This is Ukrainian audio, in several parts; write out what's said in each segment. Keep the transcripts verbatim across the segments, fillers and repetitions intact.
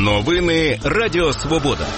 Новини Радіо Свобода.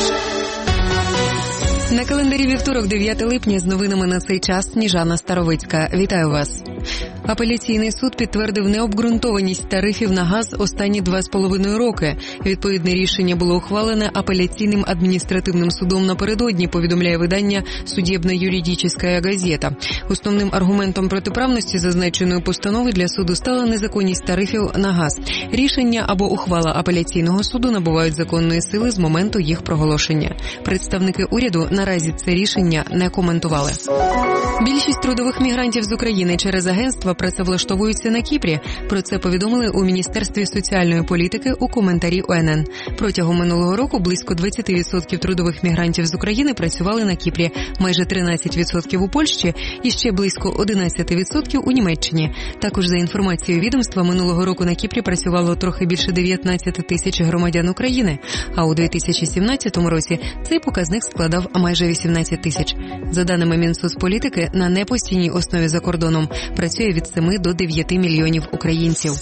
На календарі вівторок, дев'яте липня, з новинами на цей час Сніжана Старовицька. Вітаю вас. Апеляційний суд підтвердив необґрунтованість тарифів на газ останні два з половиною роки. Відповідне рішення було ухвалене апеляційним адміністративним судом напередодні, повідомляє видання «Судебна юридическая газета». Основним аргументом протиправності зазначеної постанови для суду стала незаконність тарифів на газ. Рішення або ухвала апеляційного суду набувають законної сили з моменту їх проголошення. Представники уряду наразі це рішення не коментували. Більшість трудових мігрантів з України через агентства працевлаштовуються на Кіпрі. Про це повідомили у Міністерстві соціальної політики у коментарі О Ен Ен. Протягом минулого року близько двадцять відсотків трудових мігрантів з України працювали на Кіпрі, майже тринадцять відсотків у Польщі і ще близько одинадцять відсотків у Німеччині. Також, за інформацією відомства, минулого року на Кіпрі працювало трохи більше дев'ятнадцять тисяч громадян України, а у дві тисячі сімнадцятому році цей показник складав майже вісімнадцять тисяч. За даними Мінсоцполітики, на непостійній основі за кордоном працює від семи до дев'яти мільйонів українців.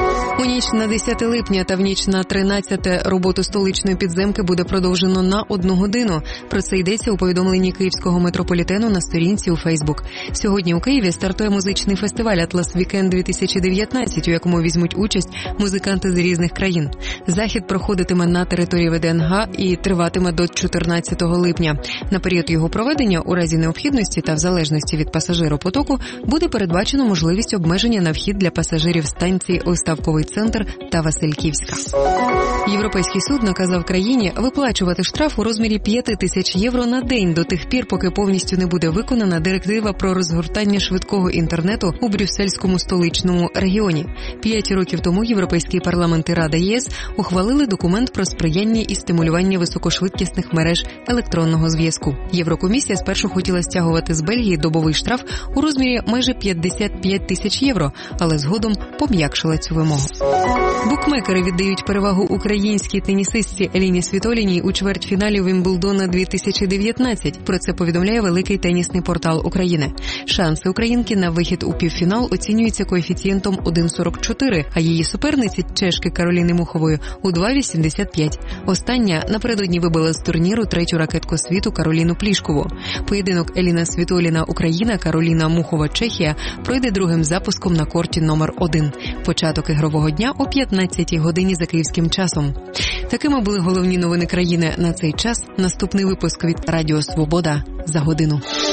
У ніч на десяте липня та в ніч на тринадцяте роботу столичної підземки буде продовжено на одну годину. Про це йдеться у повідомленні Київського метрополітену на сторінці у Фейсбук. Сьогодні у Києві стартує музичний фестиваль «Атлас Вікенд дві тисячі дев'ятнадцять», у якому візьмуть участь музиканти з різних країн. Захід проходитиме на території Ве Де Ен Га і триватиме до чотирнадцятого липня. На період його проведення, у разі необхідності та в залежності від пасажиропотоку, буде передбачено можливість обмеження на вхід для пасажирів станції Оставковий центр та Васильківська. Європейський суд наказав країні виплачувати штраф у розмірі п'ять тисяч євро на день до тих пір, поки повністю не буде виконана директива про розгортання швидкого інтернету у брюссельському столичному регіоні. П'ять років тому Європейський парламент і Рада Є С ухвалили документ про сприяння і стимулювання високошвидкісних мереж електронного зв'язку. Єврокомісія спершу хотіла стягувати з Бельгії добовий штраф у розмірі майже п'ятдесят п'ять тисяч євро, але згодом пом'якшила цю вимогу. Букмекери віддають перевагу українській тенісистці Еліні Світоліній у чвертьфіналі Вімблдона дві тисячі дев'ятнадцять. Про це повідомляє великий тенісний портал України. Шанси українки на вихід у півфінал оцінюються коефіцієнтом один цілих сорок чотири, а її суперниці чешки Кароліни Мухової у два цілих вісімдесят п'ять. Остання напередодні вибила з турніру третю ракетку світу Кароліну Плішкову. Поєдинок Еліна Світоліна Україна, Кароліна Мухова Чехія пройде другим запуском на корті номер один. Початок ігрового дня о п'ятнадцятій годині за київським часом. Такими були головні новини країни на цей час. Наступний випуск від Радіо Свобода за годину.